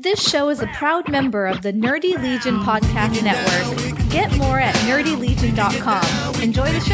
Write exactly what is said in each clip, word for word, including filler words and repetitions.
This show is a proud member of the Nerdy Legion Podcast Network. Get more at nerdy legion dot com. Enjoy the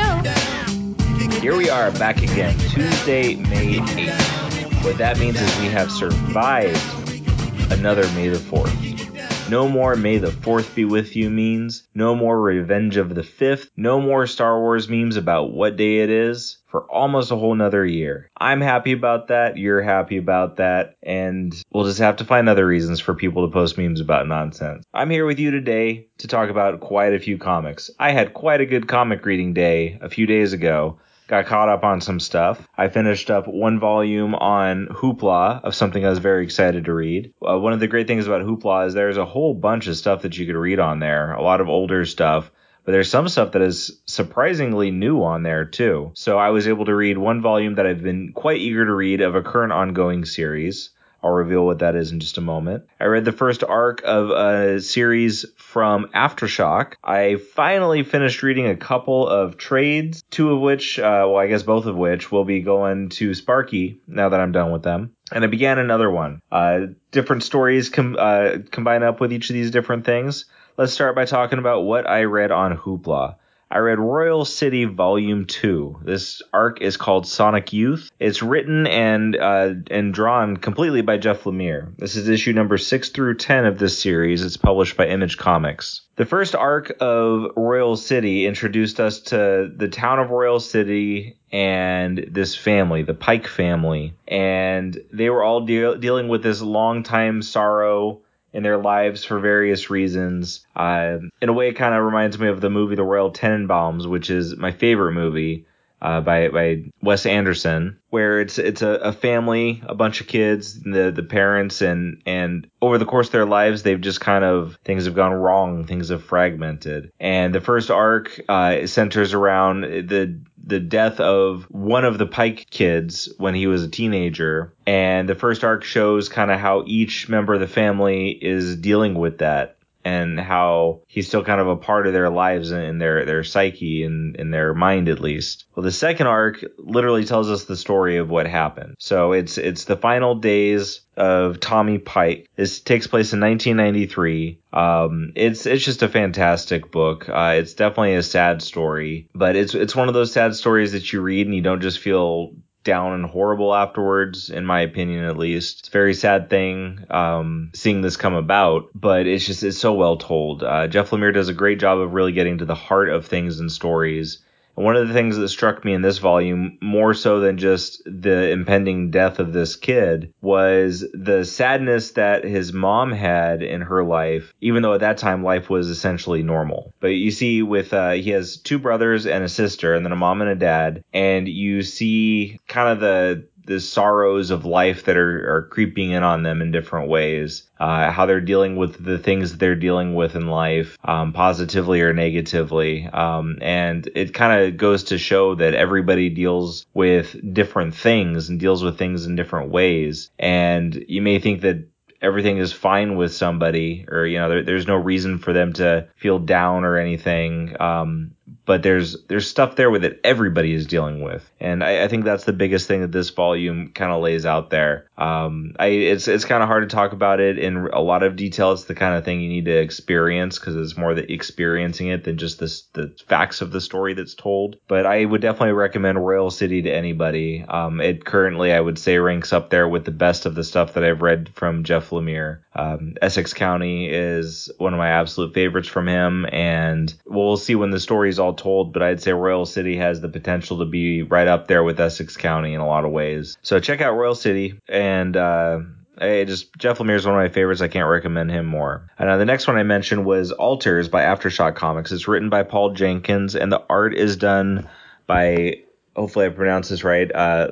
show. Here we are back again, Tuesday, May eighth. What that means is we have survived another May the fourth. No more May the fourth be with you memes. No more Revenge of the fifth. No more Star Wars memes about what day it is for almost a whole nother year. I'm happy about that. You're happy about that. And we'll just have to find other reasons for people to post memes about nonsense. I'm here with you today to talk about quite a few comics. I had quite a good comic reading day a few days ago. Got caught up on some stuff. I finished up one volume on Hoopla of something I was very excited to read. Uh, one of the great things about Hoopla is there's a whole bunch of stuff that you could read on there. A lot of older stuff. But there's some stuff that is surprisingly new on there, too. So I was able to read one volume that I've been quite eager to read of a current ongoing series. I'll reveal what that is in just a moment. I read the first arc of a series from Aftershock. I finally finished reading a couple of trades, two of which, uh, well, I guess both of which will be going to Sparky now that I'm done with them. And I began another one. Uh, different stories com- uh, combine up with each of these different things. Let's start by talking about what I read on Hoopla. I read Royal City Volume two. This arc is called Sonic Youth. It's written and uh, and drawn completely by Jeff Lemire. This is issue number six through ten of this series. It's published by Image Comics. The first arc of Royal City introduced us to the town of Royal City and this family, the Pike family. And they were all de- dealing with this long-time sorrow in their lives for various reasons. Uh, in a way, it kind of reminds me of the movie The Royal Tenenbaums, which is my favorite movie uh, by by Wes Anderson, where it's it's a, a family, a bunch of kids, the the parents, and and over the course of their lives, they've just kind of, things have gone wrong, things have fragmented. And the first arc uh, centers around the the death of one of the Pike kids when he was a teenager. And the first arc shows kind of how each member of the family is dealing with that and how he's still kind of a part of their lives and their, their psyche and in their mind, at least. Well, the second arc literally tells us the story of what happened. So it's, it's the final days of Tommy Pike. This takes place in nineteen ninety-three. Um, it's, it's just a fantastic book. Uh, it's definitely a sad story, but it's, it's one of those sad stories that you read and you don't just feel down and horrible afterwards, in my opinion, at least. It's a very sad thing, um, seeing this come about, but it's just, it's so well told. Uh, Jeff Lemire does a great job of really getting to the heart of things and stories. And one of the things that struck me in this volume, more so than just the impending death of this kid, was the sadness that his mom had in her life, even though at that time life was essentially normal. But you see with, uh, he has two brothers and a sister, and then a mom and a dad, and you see kind of the the sorrows of life that are, are creeping in on them in different ways, uh, how they're dealing with the things that they're dealing with in life, um, positively or negatively. Um, and it kind of goes to show that everybody deals with different things and deals with things in different ways. And you may think that everything is fine with somebody, or, you know, there, there's no reason for them to feel down or anything. Um, but there's there's stuff there with it everybody is dealing with. And I, I think that's the biggest thing that this volume kind of lays out there. Um, I it's it's kind of hard to talk about it in a lot of detail. It's the kind of thing you need to experience, because it's more the experiencing it than just this, the facts of the story that's told. But I would definitely recommend Royal City to anybody. Um, it currently, I would say, ranks up there with the best of the stuff that I've read from Jeff Lemire. Um, Essex County is one of my absolute favorites from him, and we'll see when the story's all told, but I'd say Royal City has the potential to be right up there with Essex County in a lot of ways. So check out Royal City, and uh I just Jeff Lemire is one of my favorites. I can't recommend him more. And uh, the next one I mentioned was Alters by Aftershock Comics. It's written by Paul Jenkins, and the art is done by, hopefully I pronounced this right, uh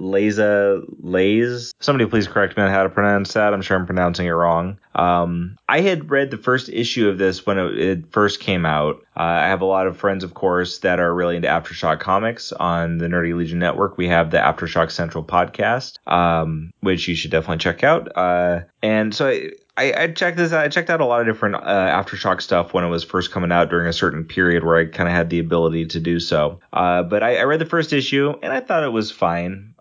Leza Lays. Somebody please correct me on how to pronounce that. I'm sure I'm pronouncing it wrong. Um, I had read the first issue of this when it, it first came out. Uh, I have a lot of friends, of course, that are really into Aftershock Comics on the Nerdy Legion Network. We have the Aftershock Central podcast, um, which you should definitely check out. Uh, and so I, I, I checked this out. I checked out a lot of different uh, Aftershock stuff when it was first coming out during a certain period where I kind of had the ability to do so. Uh, but I, I read the first issue and I thought it was fine.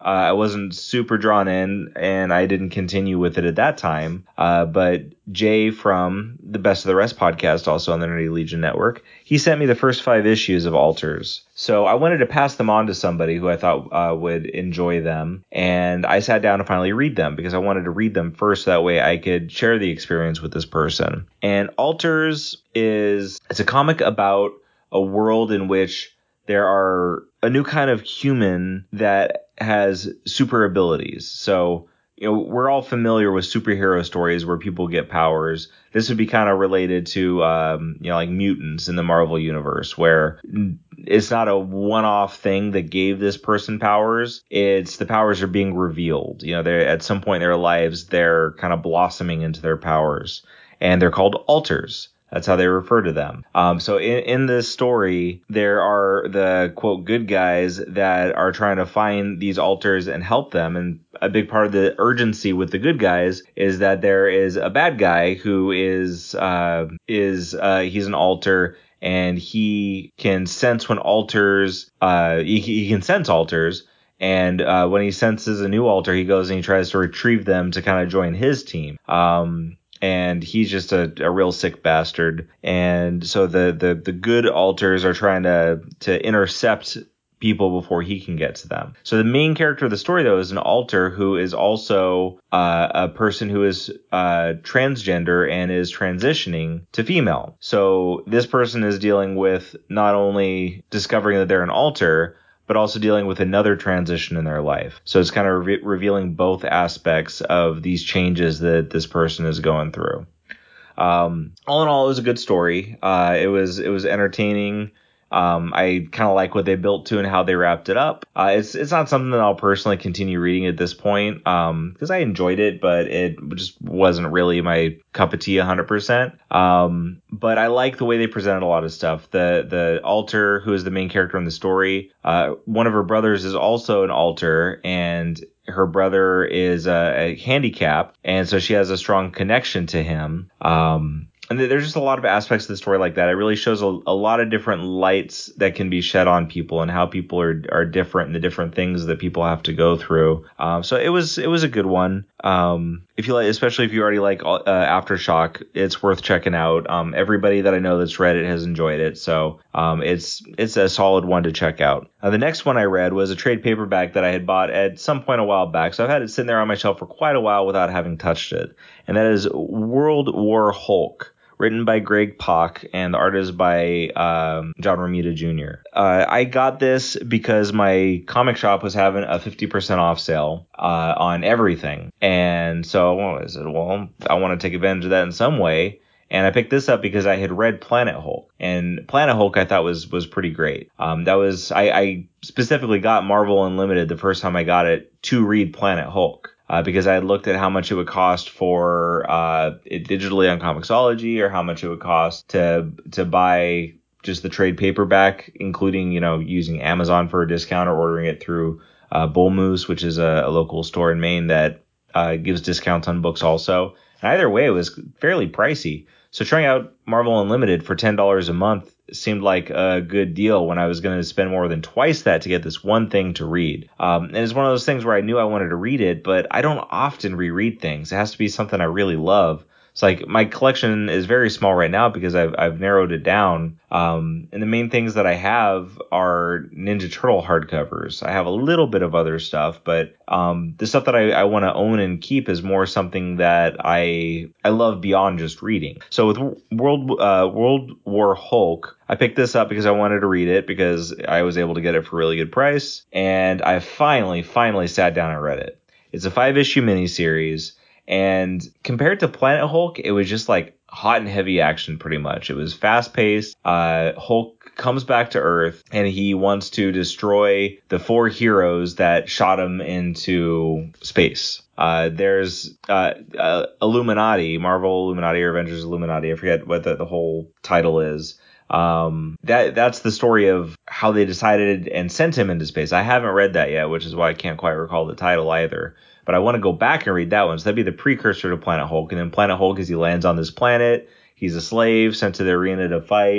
Uh, I wasn't super drawn in, and I didn't continue with it at that time. Uh, but Jay from the Best of the Rest podcast, also on the Nerdy Legion Network, he sent me the first five issues of Alters. So I wanted to pass them on to somebody who I thought uh, would enjoy them. And I sat down to finally read them because I wanted to read them first. So that way I could share the experience with this person. And Alters is, it's a comic about a world in which there are a new kind of human that has super abilities. So, you know, we're all familiar with superhero stories where people get powers. This would be kind of related to, um, you know, like mutants in the Marvel universe, where it's not a one-off thing that gave this person powers. It's the powers are being revealed. You know, they're at some point in their lives, they're kind of blossoming into their powers, and they're called alters. That's how they refer to them. Um, so in, in this story, there are the, quote, good guys that are trying to find these alters and help them. And a big part of the urgency with the good guys is that there is a bad guy who is, uh, is uh, he's an alter, and he can sense when alters, uh, he, he can sense alters. And uh, when he senses a new alter, he goes and he tries to retrieve them to kind of join his team. Um, And he's just a, a real sick bastard. And so the, the, the good alters are trying to, to intercept people before he can get to them. So the main character of the story, though, is an alter who is also uh, a person who is uh, transgender and is transitioning to female. So this person is dealing with not only discovering that they're an alter, but also dealing with another transition in their life. So it's kind of re- revealing both aspects of these changes that this person is going through. Um, all in all, it was a good story. Uh, it was it was entertaining. Um, I kind of like what they built to and how they wrapped it up. Uh, it's it's not something that I'll personally continue reading at this point um, because I enjoyed it, but it just wasn't really my cup of tea one hundred percent. Um, but I like the way they presented a lot of stuff. The the alter, who is the main character in the story, uh, one of her brothers is also an alter, and her brother is a, a handicap, and so she has a strong connection to him. Um, And there's just a lot of aspects of the story like that. It really shows a, a lot of different lights that can be shed on people and how people are, are different and the different things that people have to go through. Um, so it was it was a good one. Um, if you like, especially if you already like uh, Aftershock, it's worth checking out. Um, everybody that I know that's read it has enjoyed it, so um, it's it's a solid one to check out. Uh, the next one I read was a trade paperback that I had bought at some point a while back, so I've had it sitting there on my shelf for quite a while without having touched it, and that is World War Hulk. Written by Greg Pak, and the art is by um, John Romita Junior Uh, I got this because my comic shop was having a fifty percent off sale uh, on everything. And so I said, well, I want to take advantage of that in some way. And I picked this up because I had read Planet Hulk. And Planet Hulk I thought was was pretty great. Um, that was I, I specifically got Marvel Unlimited the first time I got it to read Planet Hulk. Uh, because I had looked at how much it would cost for uh, it digitally on Comixology, or how much it would cost to to buy just the trade paperback, including, you know, using Amazon for a discount or ordering it through uh, Bull Moose, which is a, a local store in Maine that uh, gives discounts on books also. And either way, it was fairly pricey. So trying out Marvel Unlimited for ten dollars a month seemed like a good deal when I was going to spend more than twice that to get this one thing to read. Um, and it's one of those things where I knew I wanted to read it, but I don't often reread things. It has to be something I really love. It's like my collection is very small right now because I've I've narrowed it down. Um, and the main things that I have are Ninja Turtle hardcovers. I have a little bit of other stuff, but um, the stuff that I, I want to own and keep is more something that I I love beyond just reading. So with World uh, World War Hulk, I picked this up because I wanted to read it because I was able to get it for a really good price, and I finally finally sat down and read it. It's a five issue miniseries. And compared to Planet Hulk, it was just like hot and heavy action pretty much. It was fast paced. Uh, Hulk comes back to Earth and he wants to destroy the four heroes that shot him into space. Uh, there's uh, uh, Illuminati, Marvel Illuminati or Avengers Illuminati. I forget what the, the whole title is. Um, that that's the story of how they decided and sent him into space. I haven't read that yet, which is why I can't quite recall the title either. But I want to go back and read that one. So that'd be the precursor to Planet Hulk. And then Planet Hulk, as he lands on this planet, he's a slave sent to the arena to fight.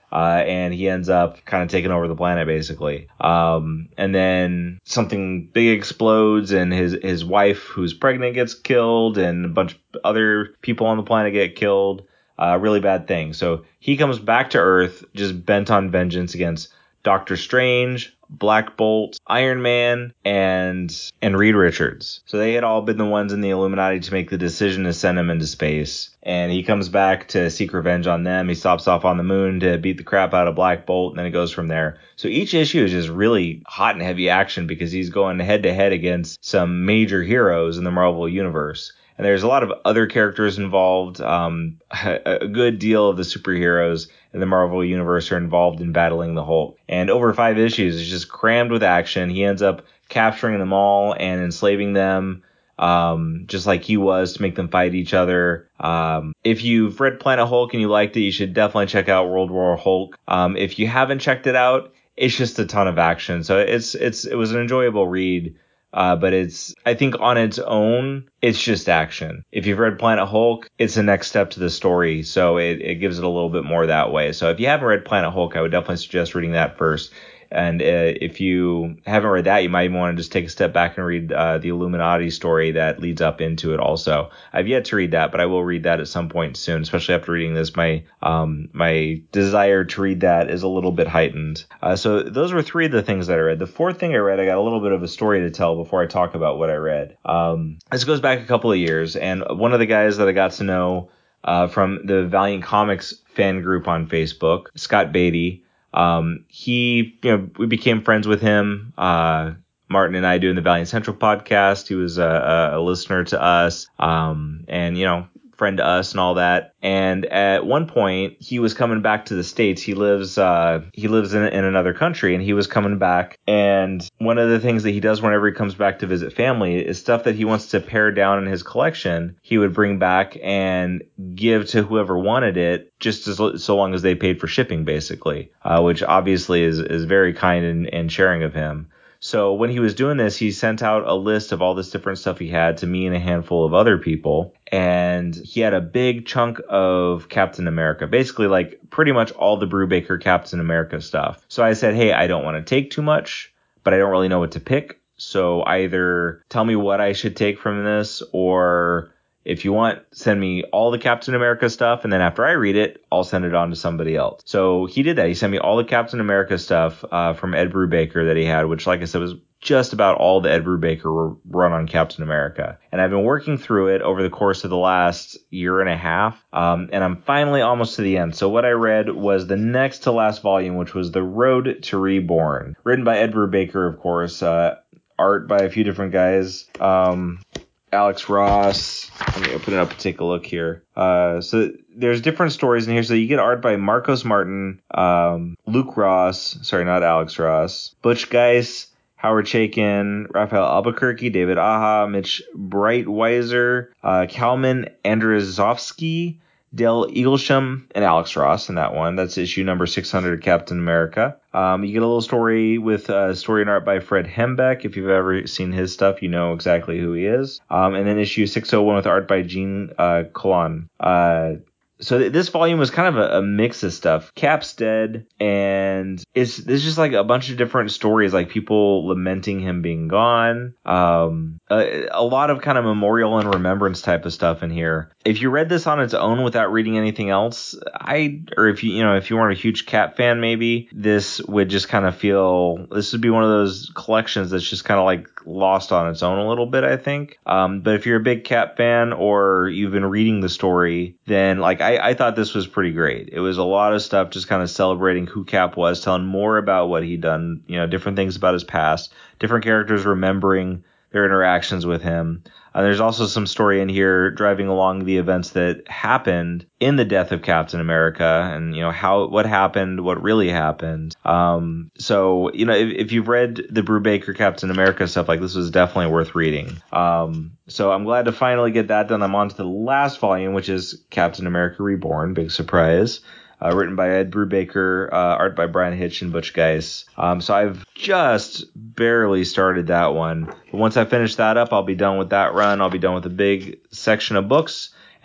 Uh, and he ends up kind of taking over the planet, basically. Um, and then something big explodes, and his, his wife, who's pregnant, gets killed, and a bunch of other people on the planet get killed. Uh, really bad thing. So he comes back to Earth, just bent on vengeance against Doctor Strange, Black Bolt, Iron Man, and and Reed Richards. So they had all been the ones in the Illuminati to make the decision to send him into space. And he comes back to seek revenge on them. He stops off on the moon to beat the crap out of Black Bolt, and then it goes from there. So each issue is just really hot and heavy action because he's going head to head against some major heroes in the Marvel Universe. And there's a lot of other characters involved. Um, a, a good deal of the superheroes in the Marvel Universe are involved in battling the Hulk. And over five issues, it's just crammed with action. He ends up capturing them all and enslaving them, um, just like he was, to make them fight each other. Um, if you've read Planet Hulk and you liked it, you should definitely check out World War Hulk. Um, if you haven't checked it out, it's just a ton of action. So it's it's it was an enjoyable read. Uh, but it's, I think on its own, it's just action. If you've read Planet Hulk, it's the next step to the story. So it, it gives it a little bit more that way. So if you haven't read Planet Hulk, I would definitely suggest reading that first. And uh, if you haven't read that, you might even want to just take a step back and read uh, the Illuminati story that leads up into it also. I've yet to read that, but I will read that at some point soon, especially after reading this. My um, my desire to read that is a little bit heightened. Uh, so those were three of the things that I read. The fourth thing I read, I got a little bit of a story to tell before I talk about what I read. Um, this goes back a couple of years, and one of the guys that I got to know uh, from the Valiant Comics fan group on Facebook, Scott Beatty, Um, he, you know, we became friends with him. Uh, Martin and I doing the Valiant Central podcast. He was a, a listener to us, um, and, you know, friend to us and all that. And at one point, he was coming back to the States. He lives, uh, he lives in, in another country, and he was coming back. And one of the things that he does whenever he comes back to visit family is stuff that he wants to pare down in his collection. He would bring back and give to whoever wanted it, just as so long as they paid for shipping, basically, uh, which obviously is, is very kind and, and sharing of him. So when he was doing this, he sent out a list of all this different stuff he had to me and a handful of other people. And he had a big chunk of Captain America, basically like pretty much all the Brubaker Captain America stuff. So I said, hey, I don't want to take too much, but I don't really know what to pick. So either tell me what I should take from this, or if you want, send me all the Captain America stuff, and then after I read it, I'll send it on to somebody else. So he did that. He sent me all the Captain America stuff uh, from Ed Brubaker that he had, which, like I said, was just about all the Ed Brubaker run on Captain America. And I've been working through it over the course of the last year and a half, um, and I'm finally almost to the end. So what I read was the next to last volume, which was The Road to Reborn, written by Ed Brubaker, of course, uh, art by a few different guys. Um... Alex Ross. Let me open it up and take a look here. Uh, so there's different stories in here. So you get art by Marcos Martin, um, Luke Ross, sorry, not Alex Ross, Butch Geis, Howard Chaykin, Raphael Albuquerque, David Aja, Mitch Breitweiser, uh, Kalman Andrzejowski, Dale Eaglesham, and Alex Ross in that one. That's issue number six hundred of Captain America. Um, you get a little story with uh, story and art by Fred Hembeck. If you've ever seen his stuff, you know exactly who he is. Um, and then issue six oh one with art by Gene uh, Colan. Uh, So th- this volume was kind of a, a mix of stuff. Cap's dead, and it's there's just like a bunch of different stories, like people lamenting him being gone. Um, a, a lot of kind of memorial and remembrance type of stuff in here. If you read this on its own without reading anything else, I or if you you know if you weren't a huge Cap fan, maybe this would just kind of feel this would be one of those collections that's just kind of like lost on its own a little bit, I think. Um, but if you're a big Cap fan or you've been reading the story, then like I, I thought this was pretty great. It was a lot of stuff just kind of celebrating who Cap was, telling more about what he'd done, you know, different things about his past, different characters remembering their interactions with him. Uh, there's also some story in here driving along the events that happened in the death of Captain America, and you know how what happened, what really happened. Um, so you know if, if you've read the Brubaker Captain America stuff, like this was definitely worth reading. Um, so I'm glad to finally get that done. I'm on to the last volume, which is Captain America Reborn. Big surprise. Uh, written by Ed Brubaker, uh, art by Brian Hitch and Butch Geis. Um, so I've just barely started that one. But once I finish that up, I'll be done with that run. I'll be done with a big section of books.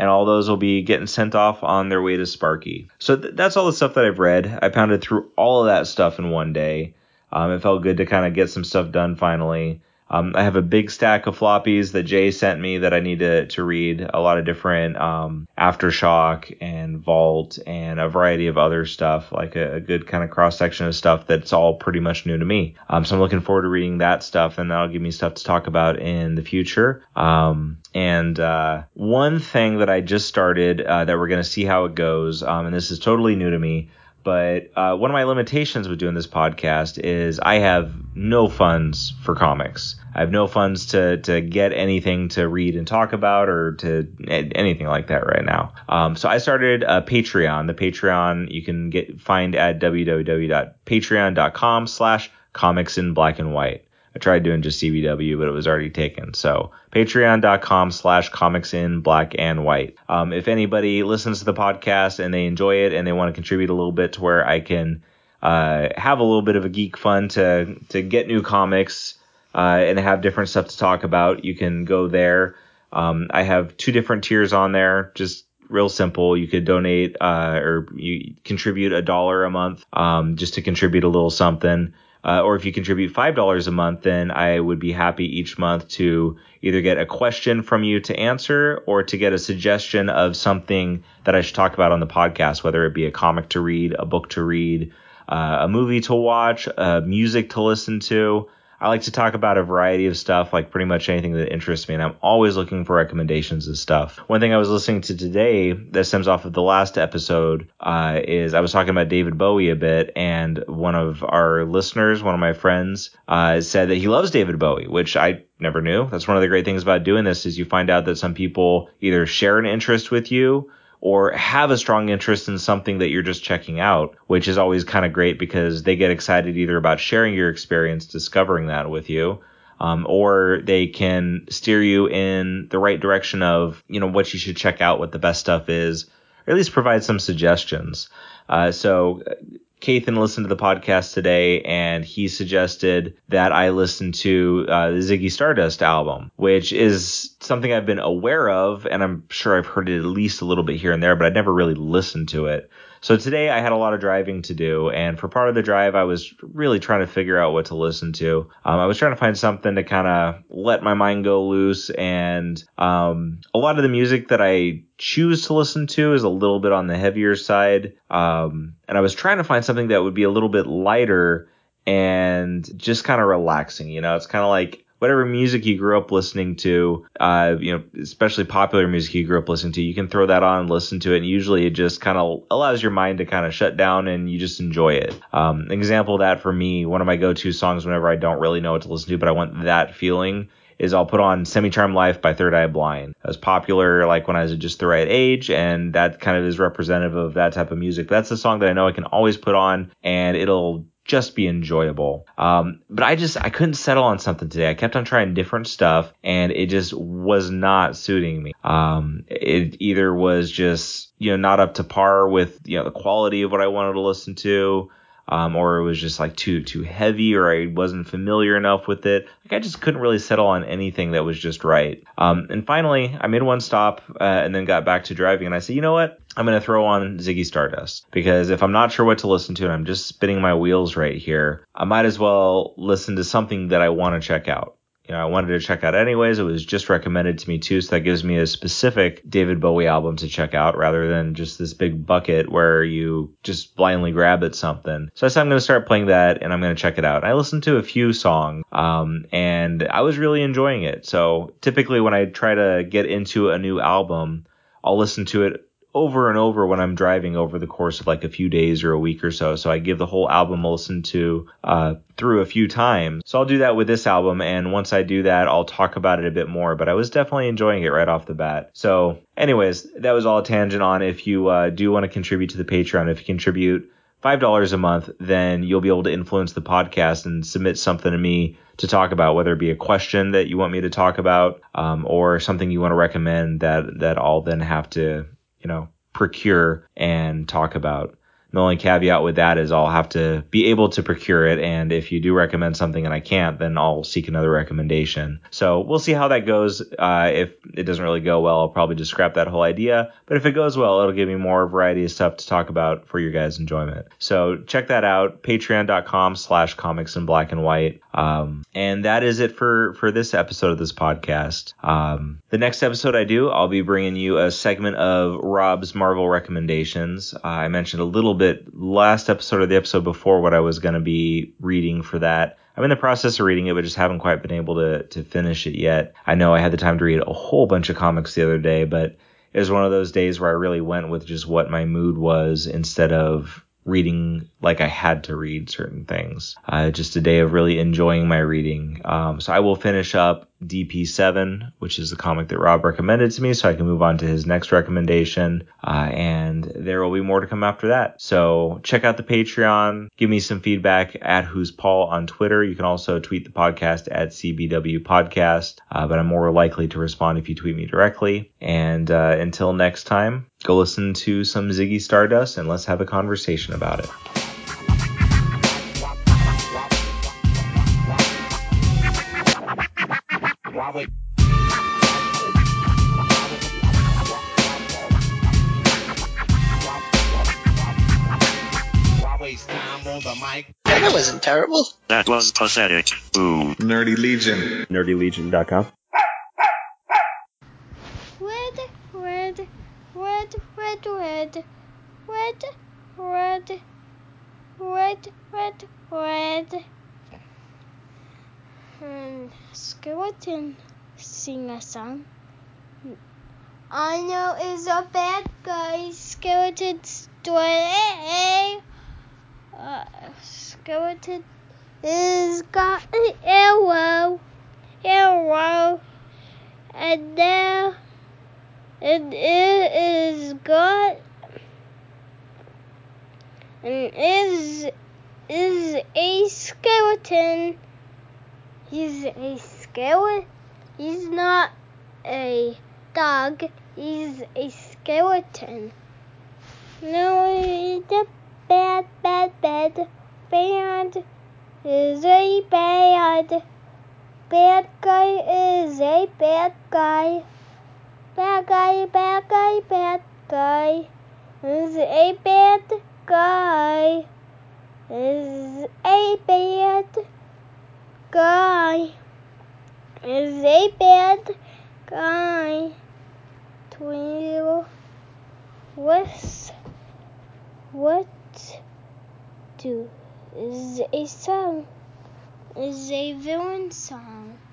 and all those will be getting sent off on their way to Sparky. So th- that's all the stuff that I've read. I pounded through all of that stuff in one day. Um, it felt good to kind of get some stuff done finally. Um, I have a big stack of floppies that Jay sent me that I need to, to read. A lot of different um, Aftershock and Vault and a variety of other stuff, like a, a good kind of cross-section of stuff that's all pretty much new to me. Um, so I'm looking forward to reading that stuff, and that'll give me stuff to talk about in the future. Um, and uh, one thing that I just started uh, that we're going to see how it goes, um, and this is totally new to me, but uh, one of my limitations with doing this podcast is I have no funds for comics. I have no funds to to get anything to read and talk about or to anything like that right now. Um, so I started a Patreon. The Patreon you can get find at www.patreon.com slash comics in black and white. I tried doing just C B W, but it was already taken. So patreon.com slash comics in black and white. Um, if anybody listens to the podcast and they enjoy it and they want to contribute a little bit to where I can uh, have a little bit of a geek fund to, to get new comics uh, and have different stuff to talk about, you can go there. Um, I have two different tiers on there, just real simple. You could donate uh, or you contribute a dollar a month um, just to contribute a little something. Uh, or if you contribute five dollars a month, then I would be happy each month to either get a question from you to answer or to get a suggestion of something that I should talk about on the podcast, whether it be a comic to read, a book to read, uh, a movie to watch, uh, music to listen to. I like to talk about a variety of stuff, like pretty much anything that interests me, and I'm always looking for recommendations of stuff. One thing I was listening to today that stems off of the last episode uh, is I was talking about David Bowie a bit, and one of our listeners, one of my friends, uh, said that he loves David Bowie, which I never knew. That's one of the great things about doing this is you find out that some people either share an interest with you or have a strong interest in something that you're just checking out, which is always kind of great because they get excited either about sharing your experience, discovering that with you, um, or they can steer you in the right direction of, you know, what you should check out, what the best stuff is, or at least provide some suggestions. Uh, so Kathan listened to the podcast today, and he suggested that I listen to uh, the Ziggy Stardust album, which is something I've been aware of, and I'm sure I've heard it at least a little bit here and there, but I'd never really listened to it. So today I had a lot of driving to do, and for part of the drive, I was really trying to figure out what to listen to. Um, I was trying to find something to kind of let my mind go loose, and um, a lot of the music that I choose to listen to is a little bit on the heavier side, um, and I was trying to find something that would be a little bit lighter and just kind of relaxing. You know, it's kind of like whatever music you grew up listening to, uh, you know, especially popular music you grew up listening to, you can throw that on and listen to it. And usually it just kind of allows your mind to kind of shut down and you just enjoy it. Um, an example of that for me, one of my go-to songs whenever I don't really know what to listen to, but I want that feeling, is I'll put on Semi-Charmed Life by Third Eye Blind. It was popular like when I was just the right age, and that kind of is representative of that type of music. That's a song that I know I can always put on and it'll just be enjoyable. Um, but I just, I couldn't settle on something today. I kept on trying different stuff and it just was not suiting me. Um, it either was just, you know, not up to par with, you know, the quality of what I wanted to listen to. Um, or it was just like too too heavy, or I wasn't familiar enough with it. Like I just couldn't really settle on anything that was just right. Um, and finally, I made one stop uh, and then got back to driving. And I said, you know what? I'm going to throw on Ziggy Stardust, because if I'm not sure what to listen to and I'm just spinning my wheels right here, I might as well listen to something that I want to check out. You know, I wanted to check out anyways. It was just recommended to me too, so that gives me a specific David Bowie album to check out rather than just this big bucket where you just blindly grab at something. So I said I'm going to start playing that and I'm going to check it out. I listened to a few songs um, and I was really enjoying it. So typically when I try to get into a new album, I'll listen to it over and over when I'm driving over the course of like a few days or a week or so. So I give the whole album a listen to uh, through a few times. So I'll do that with this album. And once I do that, I'll talk about it a bit more. But I was definitely enjoying it right off the bat. So anyways, that was all a tangent on. If you uh, do want to contribute to the Patreon, if you contribute five dollars a month, then you'll be able to influence the podcast and submit something to me to talk about, whether it be a question that you want me to talk about um, or something you want to recommend that, that I'll then have to, you know, procure and talk about. The only caveat with that is I'll have to be able to procure it, and if you do recommend something and I can't, then I'll seek another recommendation. So we'll see how that goes. Uh, if it doesn't really go well, I'll probably just scrap that whole idea. But if it goes well, it'll give me more variety of stuff to talk about for your guys' enjoyment. So check that out, patreon.com slash comics in black and white. Um, and that is it for, for this episode of this podcast. Um, the next episode I do, I'll be bringing you a segment of Rob's Marvel recommendations. Uh, I mentioned a little bit last episode or the episode before what I was going to be reading for that. I'm in the process of reading it, but just haven't quite been able to, to finish it yet. I know I had the time to read a whole bunch of comics the other day, but it was one of those days where I really went with just what my mood was instead of reading like I had to read certain things. Uh, just a day of really enjoying my reading. Um, so I will finish up D P seven, which is the comic that Rob recommended to me, so I can move on to his next recommendation. Uh, and there will be more to come after that. So check out the Patreon. Give me some feedback at Who's Paul on Twitter. You can also tweet the podcast at C B W Podcast, uh, but I'm more likely to respond if you tweet me directly. And uh, until next time, go listen to some Ziggy Stardust and let's have a conversation about it. That wasn't terrible. That was pathetic. Boom. Nerdy Legion. nerdy legion dot com. Red, red, red, red, red, red, red, red, red, red. And skeleton sing a song. I know is a bad guy. Skeleton story. Uh, skeleton is got an arrow, arrow, and now and it is got and is is a skeleton. He's a skeleton. He's not a dog. He's a skeleton. No, he's a bad, bad, bad. Bad is a bad. Bad guy is a bad guy. Bad guy, bad guy, bad guy. Is a bad guy. Is a bad guy. Is a bad guy. Twinkle. What's what do is a song? Is a villain song.